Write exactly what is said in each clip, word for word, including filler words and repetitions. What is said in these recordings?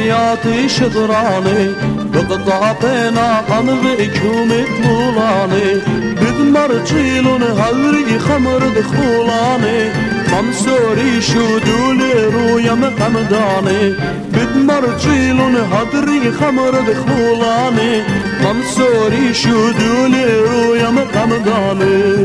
مضياتي شطراني بقطعتنا قنغ كومي طولاني بدمر جيلون هذري خمر دخولاني منصوري شدولي رويا مقمداني بدمر جيلون هذري خمر دخولاني منصوري شدولي رويا مقمداني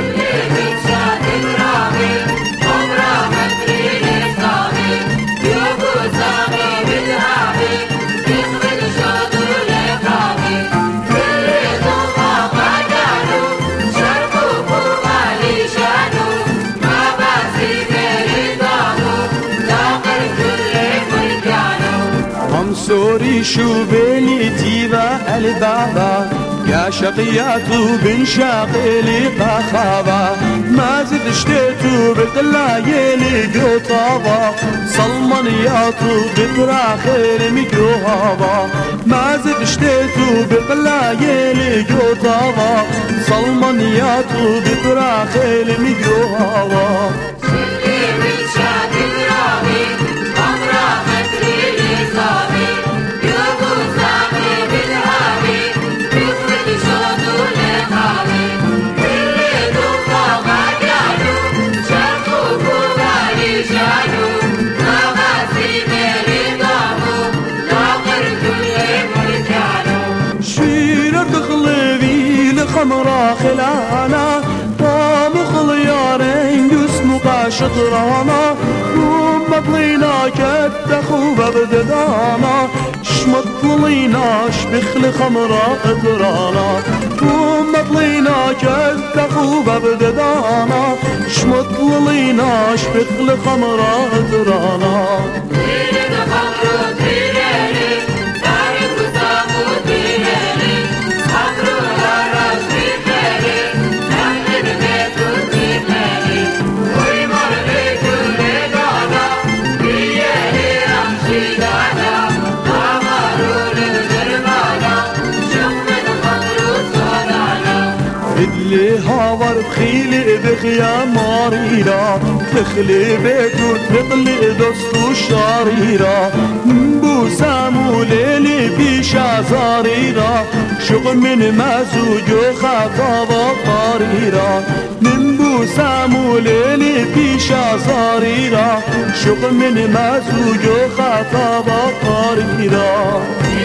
منصوري شو بيلي ديبا البابا يا شقياتو بن شاقلي قخابا ما زد شتيتو بقلايلي قطابا صلمانياتو بتراخير ميكروهابا ما زد شتيتو بقلايلي قطابا صلمانياتو بتراخير ميكروهابا خمرا خلانا طام خليارين جسم قاشطرانا ومطلينا كتخو ببددانا شمطليناش بخل خمرا ادرانا ومطلينا كتخو ببددانا شمطليناش بخل خمرا ادرانا اللي هاور بخيلي بخيا ماريرا تخلي بيتو تقلي دوستو شاريرا بو سامو ليلي بيشا زاريرا شغل من مازوجو خطابا قاريرا من بو سامو ليلي بيشا زاريرا شغل من مازوجو خطابا قاريرا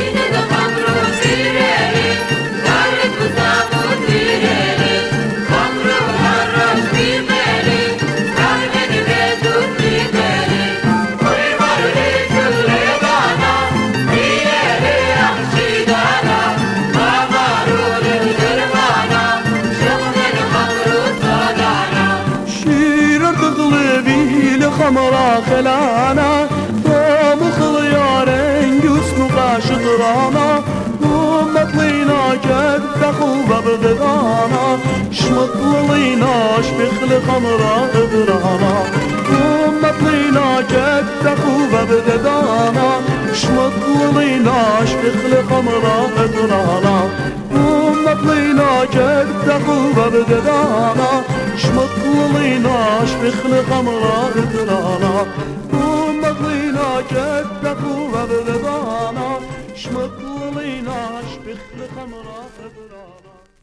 خمرا خلانا طام خليارين جسم قاشطرانا ومطلينا كتخو ببددانا شمطليناش بخل خمرا ادرانا ومطلينا كتخو ببددانا شمطليناش بخل خمرا ادرانا ومطلينا كتخو ببددانا شمطليناش بخل خمرا ادرانا ومطلينا كتخو ببددانا شمطليناش بخل خمرا ادرانا